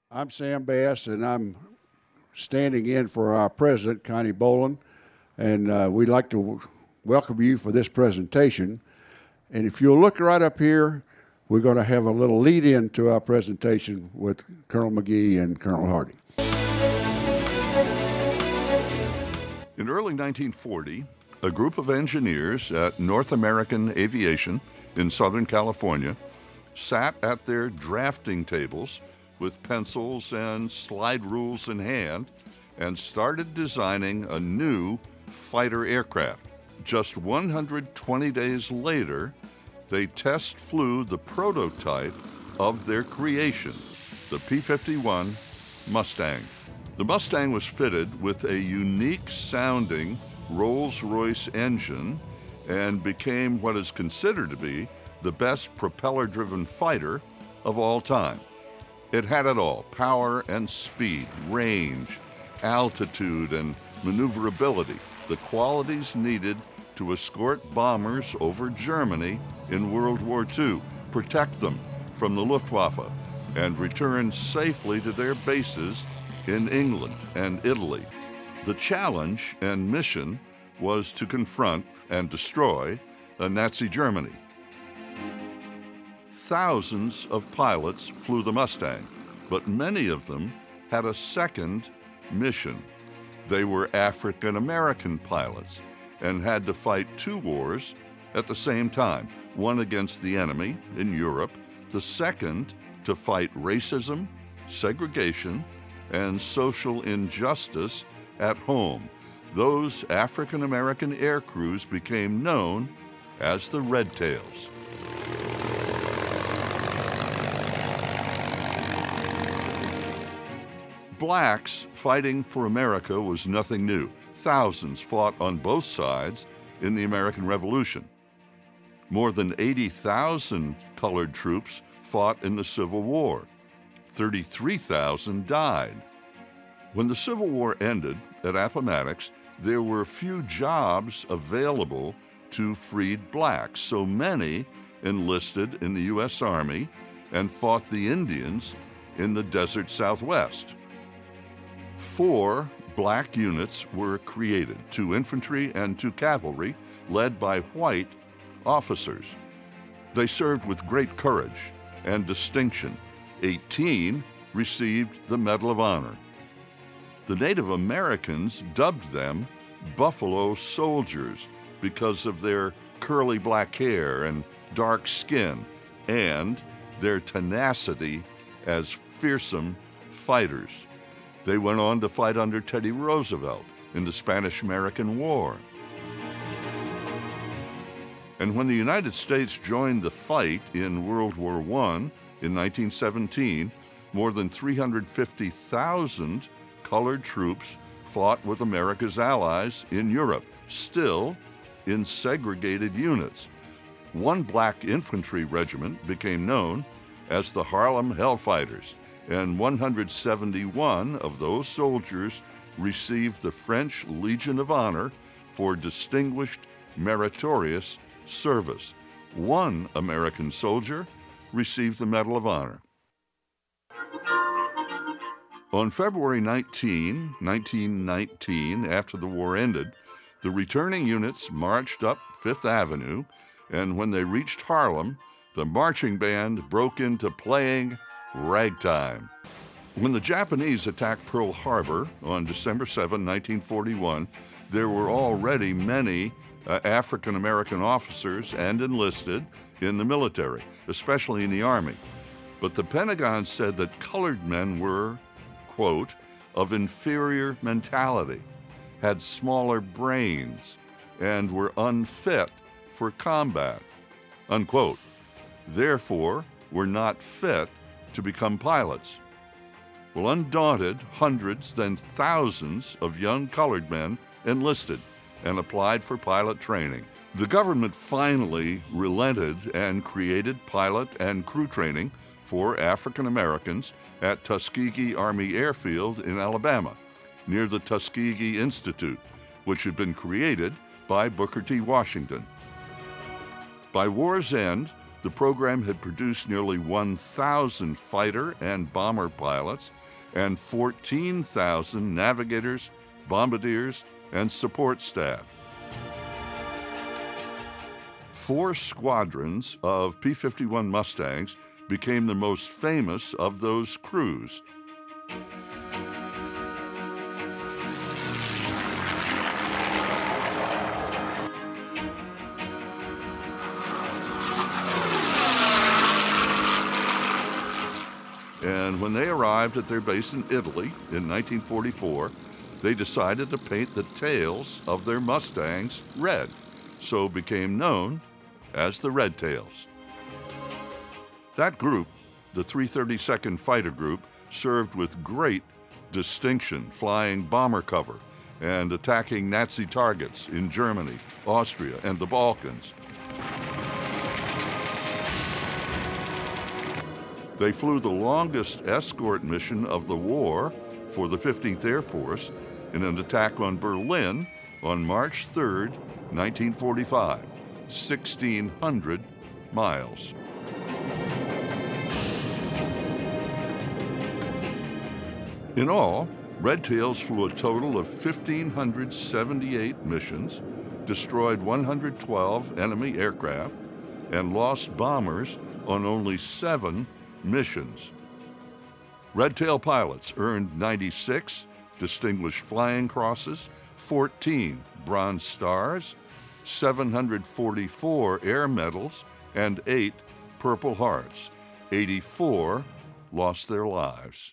I'm Sam Bass, and I'm standing in for our president, Connie Boland, and we'd like to welcome you for this presentation. And if you'll look right up here, we're going to have a little lead-in to our presentation with Colonel McGee and Colonel Hardy. In early 1940, a group of engineers at North American Aviation in Southern California sat at their drafting tables with pencils and slide rules in hand and started designing a new fighter aircraft. Just 120 days later, they test flew the prototype of their creation, the P-51 Mustang. The Mustang was fitted with a unique sounding Rolls-Royce engine and became what is considered to be the best propeller-driven fighter of all time. It had it all: power and speed, range, altitude, and maneuverability, the qualities needed to escort bombers over Germany in World War II, protect them from the Luftwaffe, and return safely to their bases in England and Italy. The challenge and mission was to confront and destroy Nazi Germany. Thousands of pilots flew the Mustang, but many of them had a second mission. They were African American pilots and had to fight two wars at the same time, one against the enemy in Europe, the second to fight racism, segregation, and social injustice at home. Those African American air crews became known as the Red Tails. Blacks fighting for America was nothing new. Thousands fought on both sides in the American Revolution. More than 80,000 colored troops fought in the Civil War. 33,000 died. When the Civil War ended at Appomattox, there were few jobs available to freed blacks, so many enlisted in the U.S. Army and fought the Indians in the desert Southwest. 4 black units were created, 2 infantry and 2 cavalry, led by white officers. They served with great courage and distinction. 18 received the Medal of Honor. The Native Americans dubbed them Buffalo Soldiers because of their curly black hair and dark skin and their tenacity as fearsome fighters. They went on to fight under Teddy Roosevelt in the Spanish-American War. And when the United States joined the fight in World War I in 1917, more than 350,000 colored troops fought with America's allies in Europe, still in segregated units. One black infantry regiment became known as the Harlem Hellfighters, and 171 of those soldiers received the French Legion of Honor for distinguished, meritorious service. One American soldier received the Medal of Honor. On February 19, 1919, after the war ended, the returning units marched up Fifth Avenue, and when they reached Harlem, the marching band broke into playing ragtime. When the Japanese attacked Pearl Harbor on December 7, 1941, there were already many African American officers and enlisted in the military, especially in the Army. But the Pentagon said that colored men were, quote, of inferior mentality, had smaller brains, and were unfit for combat, unquote. Therefore, were not fit to become pilots. Well, undaunted, hundreds, then thousands of young colored men enlisted and applied for pilot training. The government finally relented and created pilot and crew training for African Americans at Tuskegee Army Airfield in Alabama, near the Tuskegee Institute, which had been created by Booker T. Washington. By war's end, the program had produced nearly 1,000 fighter and bomber pilots and 14,000 navigators, bombardiers, and support staff. 4 squadrons of P-51 Mustangs became the most famous of those crews. And when they arrived at their base in Italy in 1944, they decided to paint the tails of their Mustangs red, so became known as the Red Tails. That group, the 332nd Fighter Group, served with great distinction, flying bomber cover and attacking Nazi targets in Germany, Austria, and the Balkans. They flew the longest escort mission of the war for the 15th Air Force in an attack on Berlin on March 3, 1945, 1,600 miles. In all, Red Tails flew a total of 1,578 missions, destroyed 112 enemy aircraft, and lost bombers on only 7 missions. Red Tail pilots earned 96 Distinguished Flying Crosses, 14 Bronze Stars, 744 Air Medals, and 8 Purple Hearts. 84 lost their lives.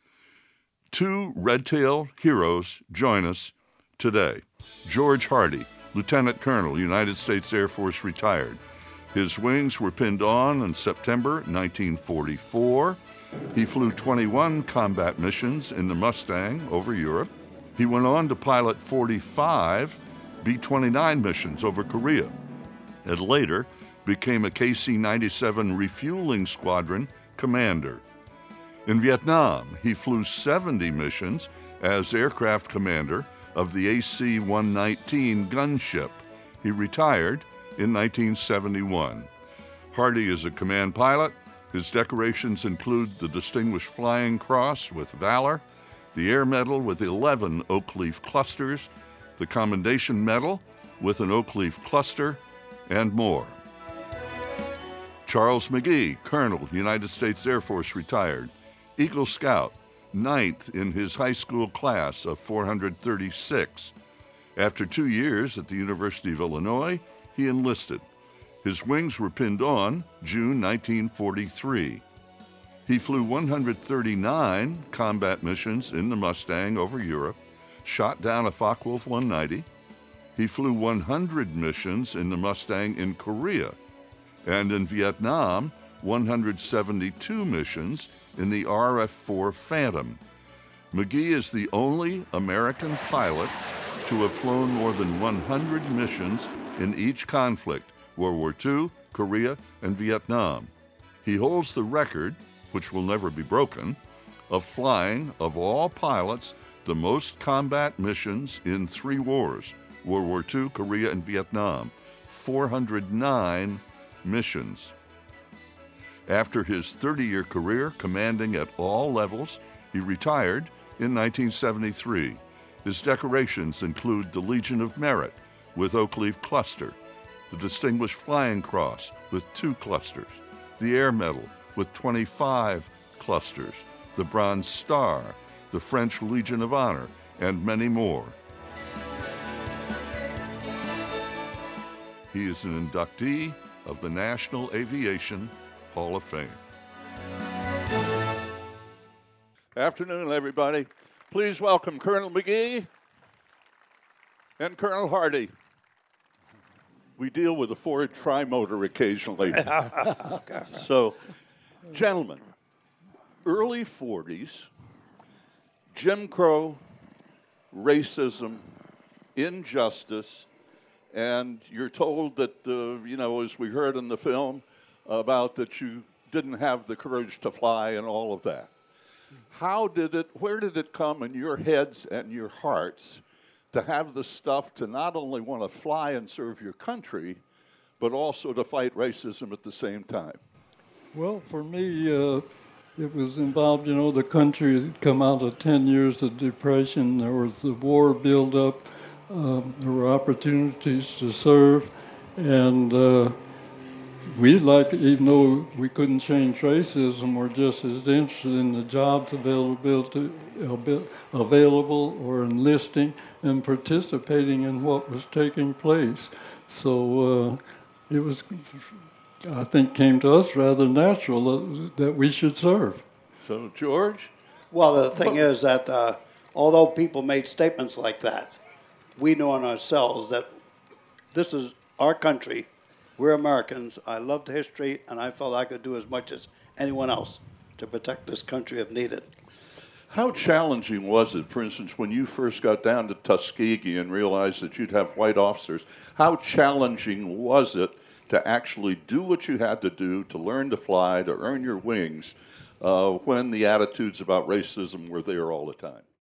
2 Red Tail heroes join us today. George Hardy, Lieutenant Colonel, United States Air Force, retired. His wings were pinned on in September 1944. He flew 21 combat missions in the Mustang over Europe. He went on to pilot 45 B-29 missions over Korea, and later became a KC-97 refueling squadron commander. In Vietnam, he flew 70 missions as aircraft commander of the AC-119 gunship. He retired in 1971. Hardy is a command pilot. His decorations include the Distinguished Flying Cross with Valor, the Air Medal with 11 oak leaf clusters, the Commendation Medal with an oak leaf cluster, and more. Charles McGee, Colonel, United States Air Force, retired. Eagle Scout, 9th in his high school class of 436. After 2 years at the University of Illinois, he enlisted. His wings were pinned on June 1943. He flew 139 combat missions in the Mustang over Europe, shot down a Focke-Wulf 190. He flew 100 missions in the Mustang in Korea, and in Vietnam, 172 missions in the RF-4 Phantom. McGee is the only American pilot to have flown more than 100 missions in each conflict, World War II, Korea, and Vietnam. He holds the record, which will never be broken, of flying, of all pilots, the most combat missions in 3 wars, World War II, Korea, and Vietnam, 409 missions. After his 30-year career commanding at all levels, he retired in 1973. His decorations include the Legion of Merit with oak leaf cluster, the Distinguished Flying Cross with 2 clusters, the Air Medal with 25 clusters, the Bronze Star, the French Legion of Honor, and many more. He is an inductee of the National Aviation Hall of Fame. Afternoon, everybody. Please welcome Colonel McGee and Colonel Hardy. We deal with a Ford Tri-Motor occasionally. So, gentlemen, early 40s, Jim Crow, racism, injustice, and you're told that, as we heard in the film, about that you didn't have the courage to fly and all of that. Where did it come in your heads and your hearts to have the stuff to not only want to fly and serve your country, but also to fight racism at the same time? Well, for me, it was involved, the country had come out of 10 years of depression. There was the war buildup. There were opportunities to serve. And even though we couldn't change racism, we're just as interested in the jobs available or enlisting and participating in what was taking place. So it was, I think, came to us rather natural that we should serve. So, George? Well, the thing is that although people made statements like that, we know in ourselves that this is our country. We're Americans. I loved history, and I felt I could do as much as anyone else to protect this country if needed. How challenging was it, for instance, when you first got down to Tuskegee and realized that you'd have white officers? How challenging was it to actually do what you had to do to learn to fly, to earn your wings, when the attitudes about racism were there all the time?